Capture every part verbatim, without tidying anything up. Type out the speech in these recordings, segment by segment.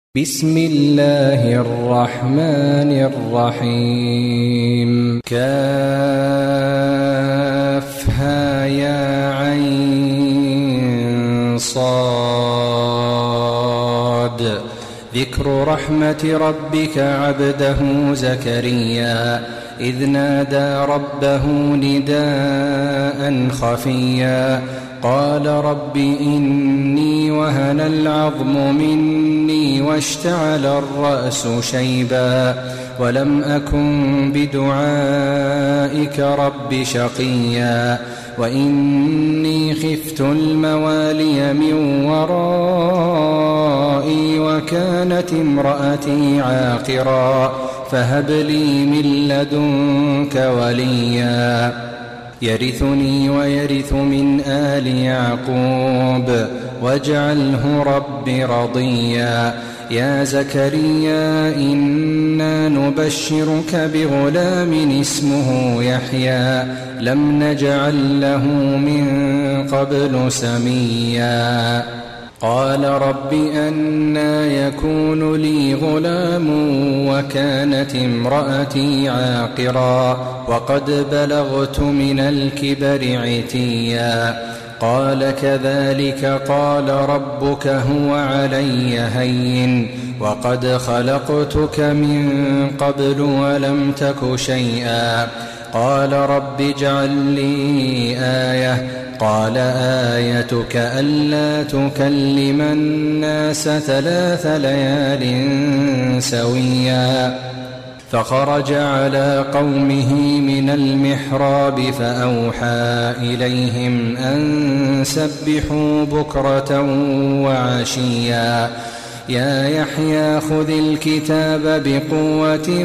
بسم الله الرحمن الرحيم. كافها يا عين صاد. ذكر رحمة ربك عبده زكريا إذ نادى ربه نداء خفيا قال رب إني وهن العظم مني واشتعل الرأس شيبا ولم أكن بدعائك رب شقيا وإني خفت الموالي من ورائي وكانت امرأتي عاقرا فهب لي من لدنك وليا يرثني ويرث من آل يعقوب واجعله رب رضيا. يا زكريا إنا نبشرك بغلام اسمه يحيى لم نجعل له من قبل سميا. قال رب أنى يكون لي غلام وكانت امرأتي عاقرا وقد بلغت من الكبر عتيا. قال كذلك قال ربك هو علي هين وقد خلقتك من قبل ولم تك شيئا. قال رب اجعل لي آية. قال آيتك ألا تكلم الناس ثلاث ليال سويا. فخرج على قومه من المحراب فأوحى إليهم أن سبحوا بكرة وعشيا. يا يحيى خذ الكتاب بقوة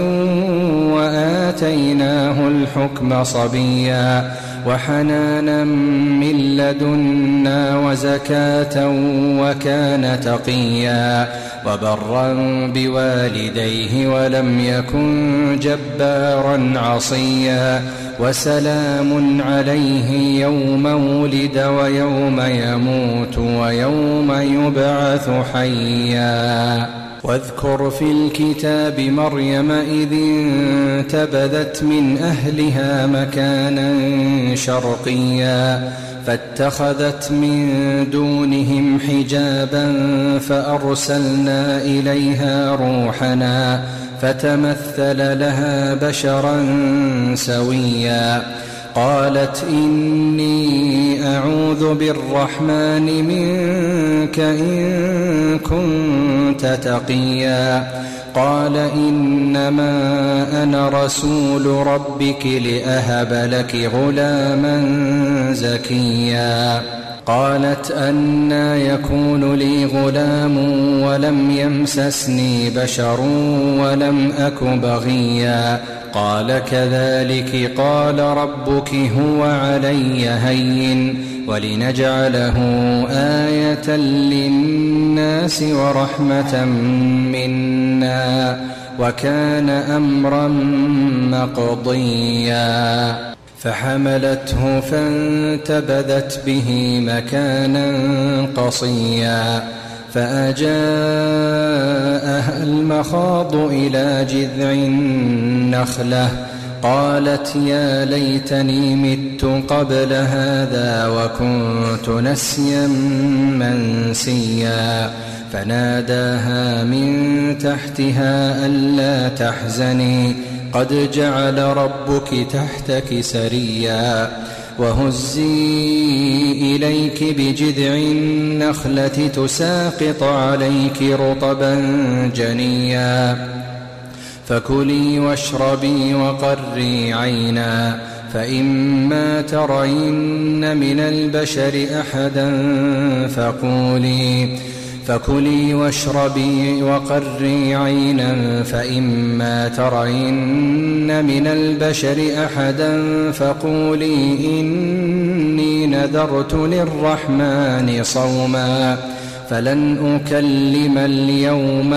وآتيناه الحكم صبيا وحنانا من لدنا وزكاة وكان تقيا وبرا بوالديه ولم يكن جبارا عصيا. وسلام عليه يوم ولد ويوم يموت ويوم يبعث حيا. واذكر في الكتاب مريم إذ انتبذت من أهلها مكانا شرقيا فاتخذت من دونهم حجابا فأرسلنا إليها روحنا فتمثل لها بشرا سويا. قالت إني أعوذ بالرحمن منك إن كنت تقيا. قال إنما أنا رسول ربك لأهب لك غلاما زكيا. قالت أنى يكون لي غلام ولم يمسسني بشر ولم أك بغيا. قال كذلك قال ربك هو علي هين ولنجعله آية للناس ورحمة منا وكان أمرا مقضيا. فحملته فانتبذت به مكانا قصيا فأجاءها المخاض إلى جذع النخلة قالت يا ليتني مت قبل هذا وكنت نسيا منسيا. فناداها من تحتها ألا تحزني قد جعل ربك تحتك سريا. وهزي إليك بجذع النخلة تساقط عليك رطبا جنيا. فكلي واشربي وقري عينا فإما ترين من البشر أحدا فقولي فكلي واشربي وقري عينا فإما ترين من البشر أحدا فقولي إني نذرت للرحمن صوما فلن أكلم اليوم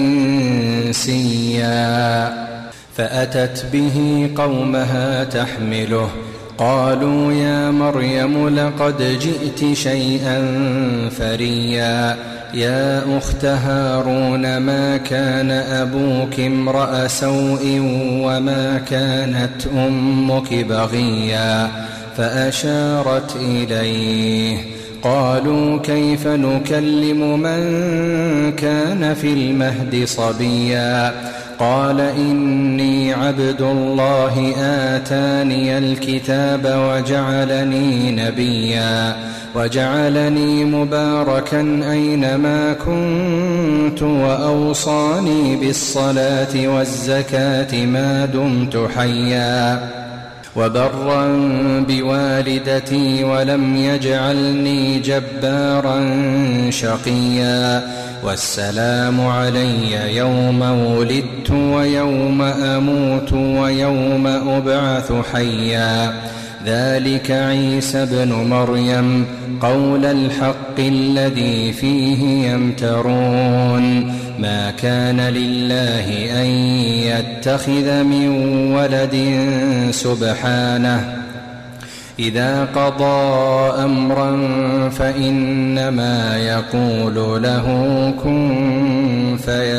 إنسيا. فأتت به قومها تحمله قالوا يا مريم لقد جئت شيئا فريا يا أخت هارون ما كان أبوك امرأ سوء وما كانت أمك بغيا فأشارت إليه. قالوا كيف نكلم من كان في المهد صبيا قال إني عبد الله آتاني الكتاب وجعلني نبيا وجعلني مباركا أينما كنت وأوصاني بالصلاة والزكاة ما دمت حيا وبرا بوالدتي ولم يجعلني جبارا شقيا والسلام علي يوم ولدت ويوم أموت ويوم أبعث حيا ذلك عيسى بن مريم قول الحق الذي فيه يمترون ما كان لله أن يتخذ من ولد سبحانه إذا قضى أمرا فإنما يقول له كن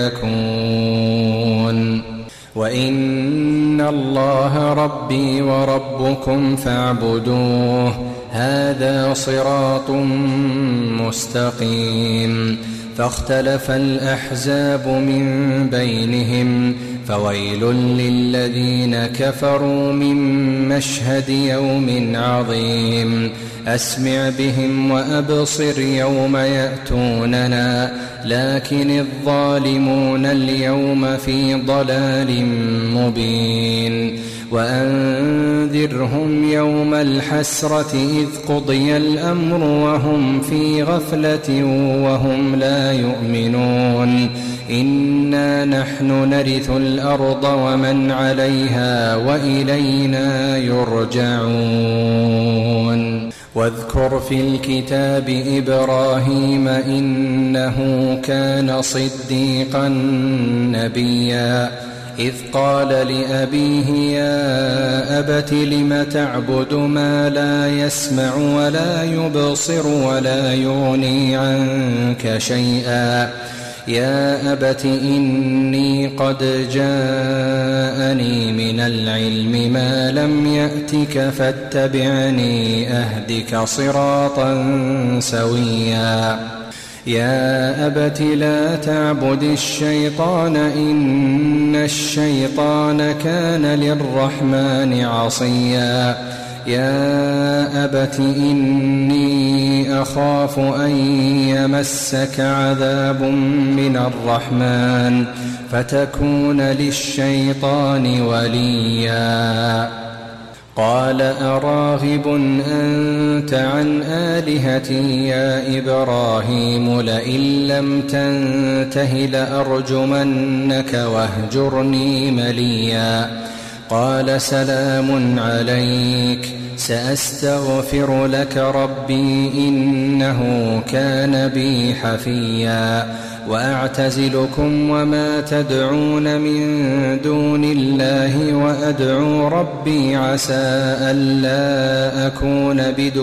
فيكون وإن الله ربي وربكم فاعبدوه هذا صراط مستقيم. فاختلف الأحزاب من بينهم فويل للذين كفروا من مشهد يوم عظيم أسمع بهم وأبصر يوم يأتوننا لكن الظالمون اليوم في ضلال مبين. وأنذرهم يوم الحسرة إذ قضي الأمر وهم في غفلة وهم لا يؤمنون إنا نحن نرث الأرض ومن عليها وإلينا يرجعون. واذكر في الكتاب إبراهيم إنه كان صديقا نبيا إذ قال لأبيه يا أبت لم تعبد ما لا يسمع ولا يبصر ولا يغني عنك شيئا يا أبت إني قد جاءني من العلم ما لم يأتك فاتبعني أهدك صراطا سويا يا أبت لا تعبد الشيطان إن الشيطان كان للرحمن عصيا يا أبت إني أخاف أن يمسك عذاب من الرحمن فتكون للشيطان وليا قال أراغب أنت عن آلهتي يا إبراهيم لئن لم تنته لأرجمنك واهجرني مليا قال سلام عليك سأستغفر لك ربي إنه كان بي حفيا وأعتزلكم وما تدعون من دون الله وأدعو ربي عسى ألا أكون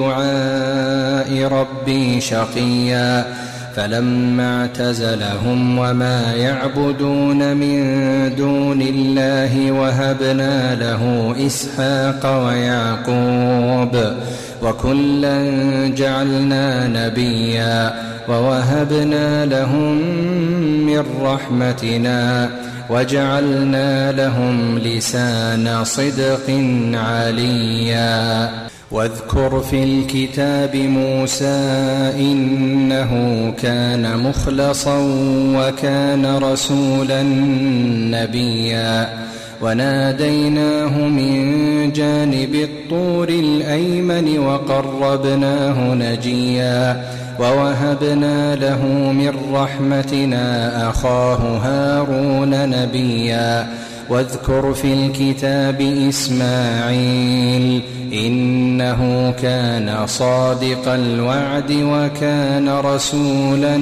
بدعاء ربي شقيا فلما اعتزلهم وما يعبدون من دون الله وهبنا له إسحاق ويعقوب وكلا جعلنا نبيا ووهبنا لهم من رحمتنا وجعلنا لهم لسان صدق عليا واذكر في الكتاب موسى إنه كان مخلصا وكان رسولا نبيا وناديناه من جانب الطور الأيمن وقربناه نجيا ووهبنا له من رحمتنا أخاه هارون نبيا واذكر في الكتاب إسماعيل إنه كان صادق الوعد وكان رسولا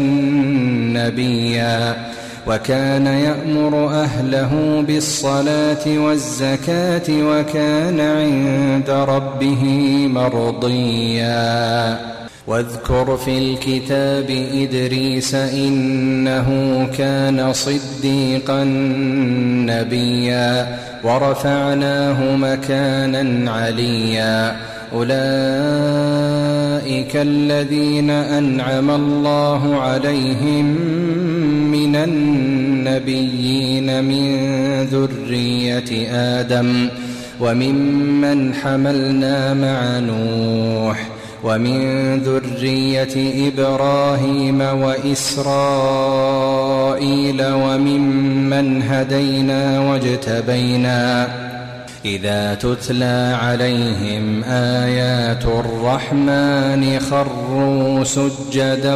نبيا وكان يأمر أهله بالصلاة والزكاة وكان عند ربه مرضيا واذكر في الكتاب إدريس إنه كان صديقا نبيا ورفعناه مكانا عليا أولئك الذين أنعم الله عليهم من النبيين من ذرية آدم وممن حملنا مع نوح ومن ذرية إبراهيم وإسرائيل وممن هدينا واجتبينا إذا تتلى عليهم آيات الرحمن خروا سجدا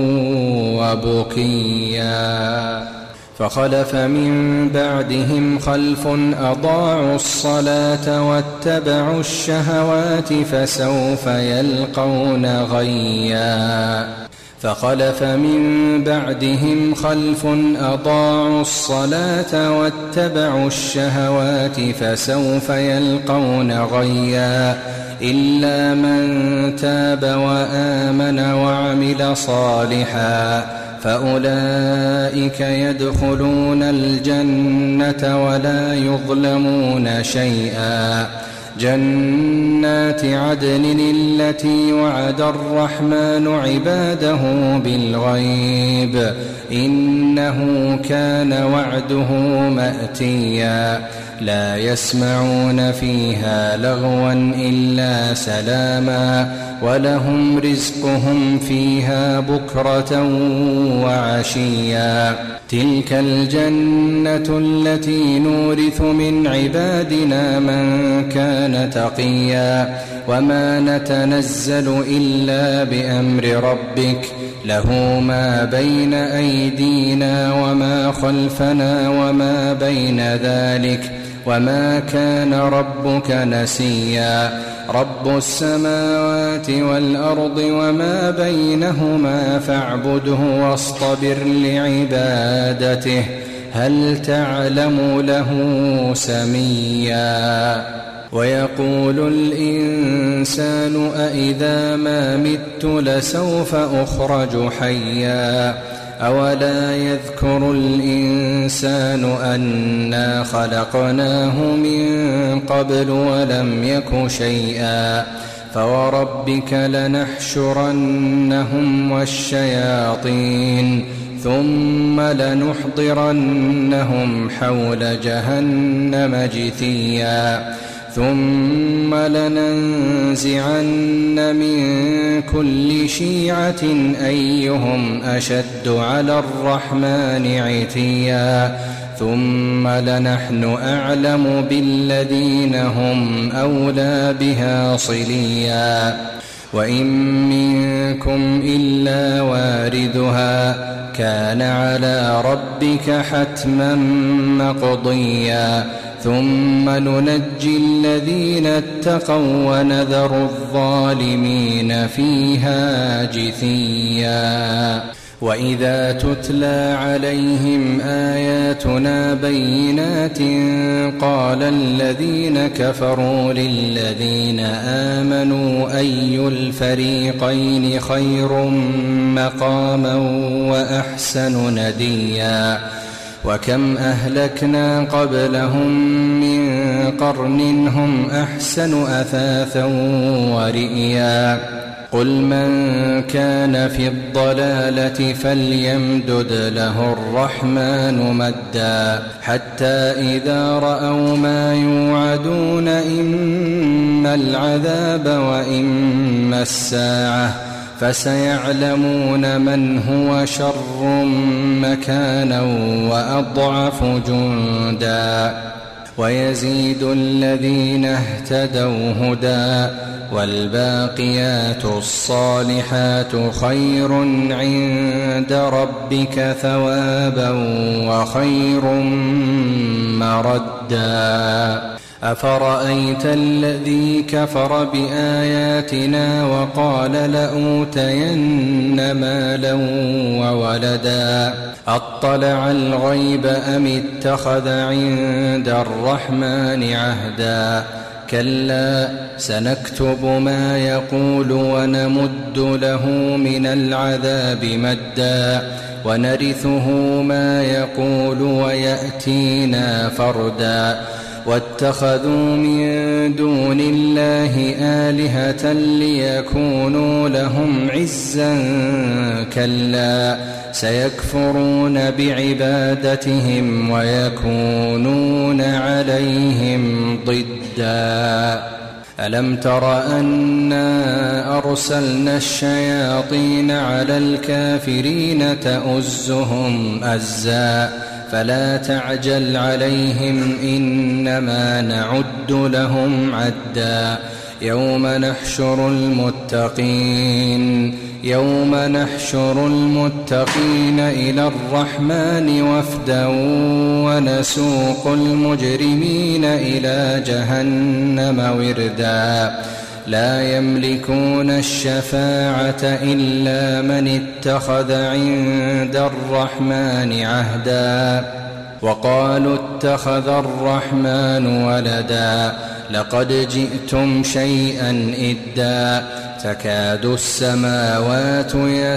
وبكيا فخلف من بعدهم خلف أضاعوا الصلاة واتبعوا الشهوات فسوف يلقون غيا فخلف من بعدهم خلف أضاعوا الصلاة واتبعوا الشهوات فسوف يلقون غيا إلا من تاب وآمن وعمل صالحا فأولئك يدخلون الجنة ولا يظلمون شيئا جنات عدن التي وعد الرحمن عباده بالغيب إنه كان وعده مأتيا لا يسمعون فيها لغوا إلا سلاما ولهم رزقهم فيها بكرة وعشيا تلك الجنة التي نورث من عبادنا من كان تقيا وما نتنزل إلا بأمر ربك له ما بين أيدينا وما خلفنا وما بين ذلك وما كان ربك نسيا رب السماوات والأرض وما بينهما فاعبده واصطبر لعبادته هل تعلم له سميا ويقول الإنسان أإذا ما مت لسوف أخرج حيا أولا يذكر الإنسان أنا خلقناه من قبل ولم يك شيئا فوربك لنحشرنهم والشياطين ثم لنحضرنهم حول جهنم جثيا ثم لننزعن من كل شيعة أيهم أشد على الرحمن عتيا ثم لنحن أعلم بالذين هم أولى بها صليا وإن منكم إلا واردها كان على ربك حتما مقضيا ثم ننجي الذين اتقوا ونذر الظالمين فيها جثيا وإذا تتلى عليهم آياتنا بينات قال الذين كفروا للذين آمنوا أي الفريقين خير مقاما وأحسن نديا وكم أهلكنا قبلهم من قرن هم أحسن أثاثا ورئيا قل من كان في الضلالة فليمدد له الرحمن مدا حتى إذا رأوا ما يوعدون إما العذاب وإما الساعة فسيعلمون من هو شر مكانا وأضعف جندا ويزيد الذين اهتدوا هدى والباقيات الصالحات خير عند ربك ثوابا وخير مردا أفرأيت الذي كفر بآياتنا وقال لأوتين مالا وولدا أطلع الغيب أم اتخذ عند الرحمن عهدا كلا سنكتب ما يقول ونمد له من العذاب مدا ونرثه ما يقول ويأتينا فردا واتخذوا من دون الله آلهة ليكونوا لهم عزا كلا سيكفرون بعبادتهم ويكونون عليهم ضدا ألم تر أنا أرسلنا الشياطين على الكافرين تؤزهم أزا فلا تعجل عليهم إنما نعد لهم عدا يوم نحشر المتقين يوم نحشر المتقين إلى الرحمن وفدا ونسوق المجرمين إلى جهنم وردا لا يملكون الشفاعة إلا من اتخذ عند الرحمن عهدا وقالوا اتخذ الرحمن ولدا لقد جئتم شيئا إدا تكاد السماوات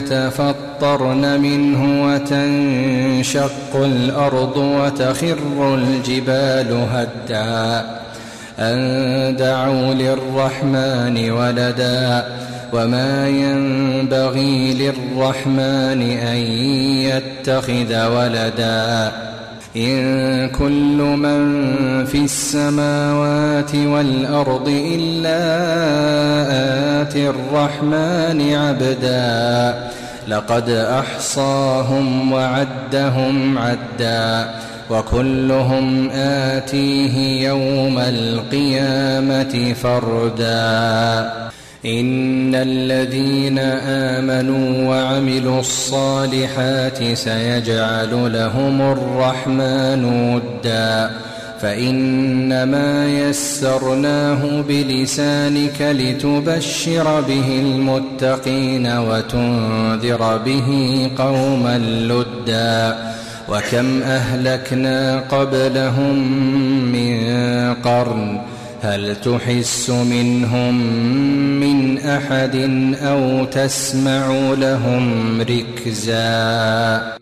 يتفطرن منه وتنشق الأرض وتخر الجبال هدا أن دعوا للرحمن ولدا وما ينبغي للرحمن أن يتخذ ولدا إن كل من في السماوات والأرض إلا آتي الرحمن عبدا لقد أحصاهم وعدهم عدا وكلهم آتيه يوم القيامة فردا إن الذين آمنوا وعملوا الصالحات سيجعل لهم الرحمن ودا فإنما يسرناه بلسانك لتبشر به المتقين وتنذر به قوما لدا وكم أهلكنا قبلهم من قرن هل تحس منهم من أحد أو تسمع لهم ركزا.